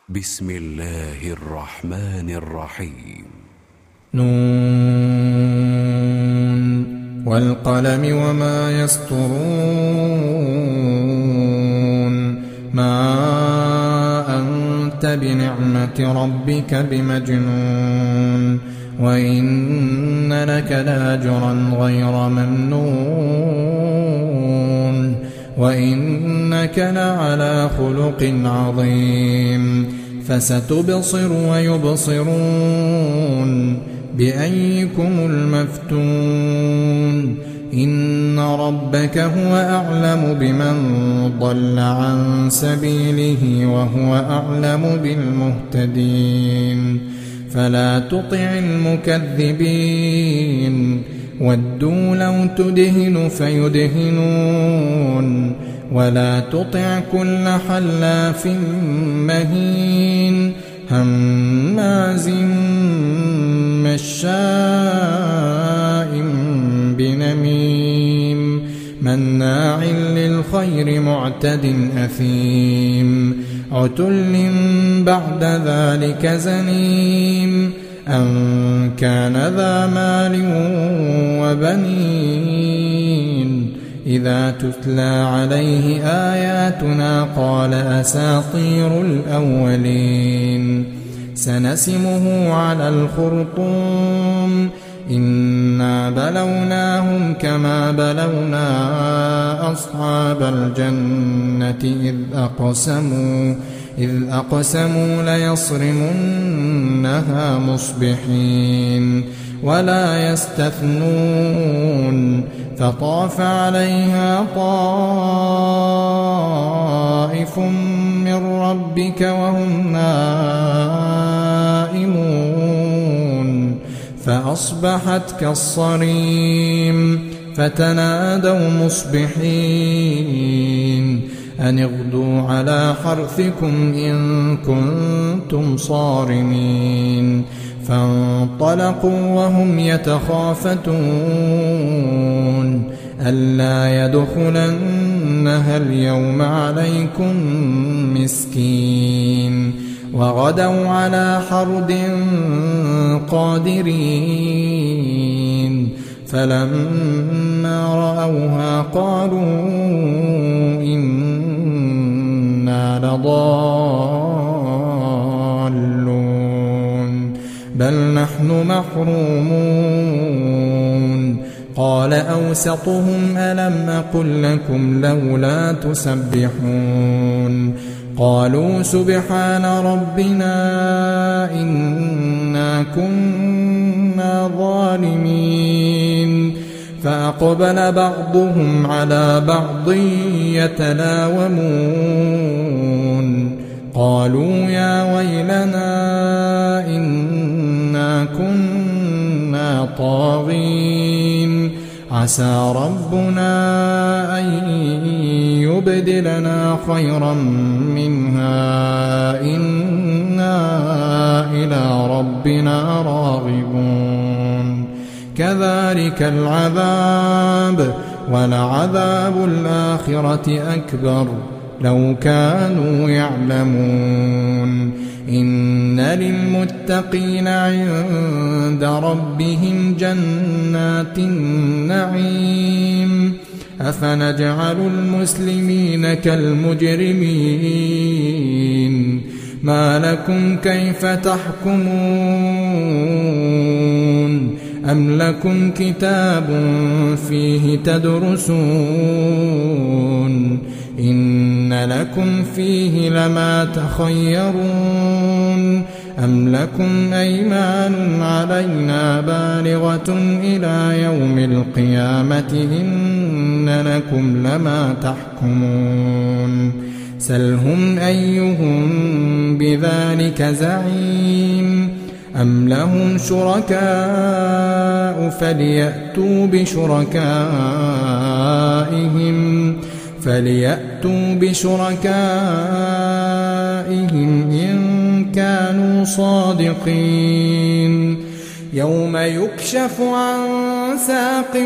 بسم الله الرحمن الرحيم. نون والقلم وما يسطرون ما أنت بنعمة ربك بمجنون وإن لك لأجرا غير ممنون وإنك لعلى خلق عظيم فستبصر ويبصرون بأيكم المفتون إن ربك هو أعلم بمن ضل عن سبيله وهو أعلم بالمهتدين فلا تطع المكذبين ودوا لو تدهن فيدهنون ولا تطع كل حلاف مهين هماز مشاء بنميم مناع للخير معتد أثيم عتل بعد ذلك زنيم أن كان ذا مال وبنين إذا تتلى عليه آياتنا قال أساطير الأولين سنسمه على الخرطوم إنا بلوناهم كما بلونا أصحاب الجنة إذ أقسموا ليصرمنها مصبحين ولا يستثنون فطاف عليها طائف من ربك وهم نائمون فأصبحت كالصريم فتنادوا مصبحين أن اغدوا على حرثكم إن كنتم صارمين فانطلقوا وهم يتخافتون ألا يدخلنها اليوم عليكم مسكين وغدوا على حرد قادرين فلما رأوها قالوا إنا لضالون بل نحن محرومون قال أوسطهم ألم أقل لكم لولا تسبحون قالوا سبحان ربنا إنا كنا ظالمين فأقبل بعضهم على بعض يتلاومون قالوا يا ويلنا إنا كنا طاغين عسى ربنا أن يبدلنا خيرا منها إنا إلى ربنا راغبون كذلك العذاب ولعذاب الآخرة أكبر لو كانوا يعلمون إن للمتقين عند ربهم جنات النعيم أفنجعل المسلمين كالمجرمين ما لكم كيف تحكمون أم لكم كتاب فيه تدرسون إن لكم فيه لما تخيرون أم لكم أيمان علينا بالغة إلى يوم القيامة إن لكم لما تحكمون سلهم أيهم بذلك زعيم أم لهم شركاء فليأتوا بشركائهم إن كانوا صادقين يوم يكشف عن ساق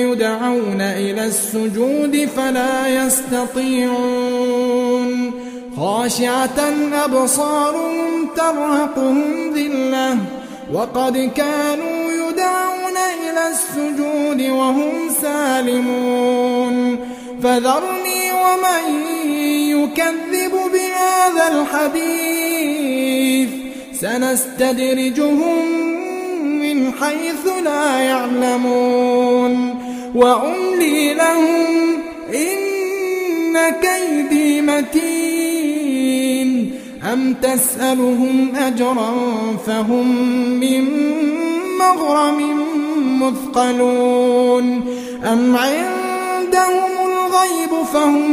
ويدعون إلى السجود فلا يستطيعون خاشعة أبصارهم ترهقهم ذلة وقد كانوا يدعون إلى السجود وهم سالمون فذرني ومن يكذب بهذا الحديث سنستدرجهم من حيث لا يعلمون وأملي لهم إن كيدي متين أم تسألهم أجرا فهم من مغرم مثقلون أم عندهم الغيب فهم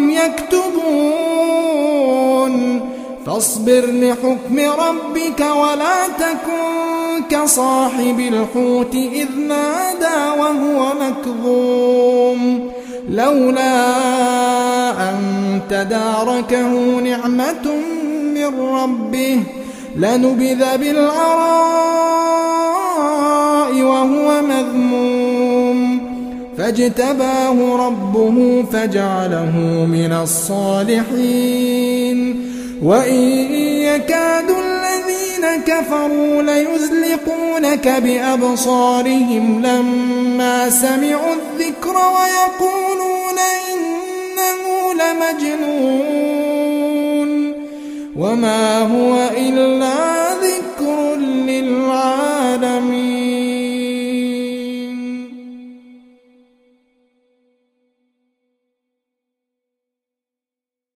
يكتبون فاصبر لحكم ربك ولا تكن كصاحب الحوت إذ نادى وهو مكظوم لولا أن تداركه نعمة من ربه لنبذ بالعراء وهو مذموم فاجتباه ربه فجعله من الصالحين وإن يكاد الذين كفروا ليزلقونك بأبصارهم لما سمعوا الذكر ويقولون إنه لمجنون وما هو إلا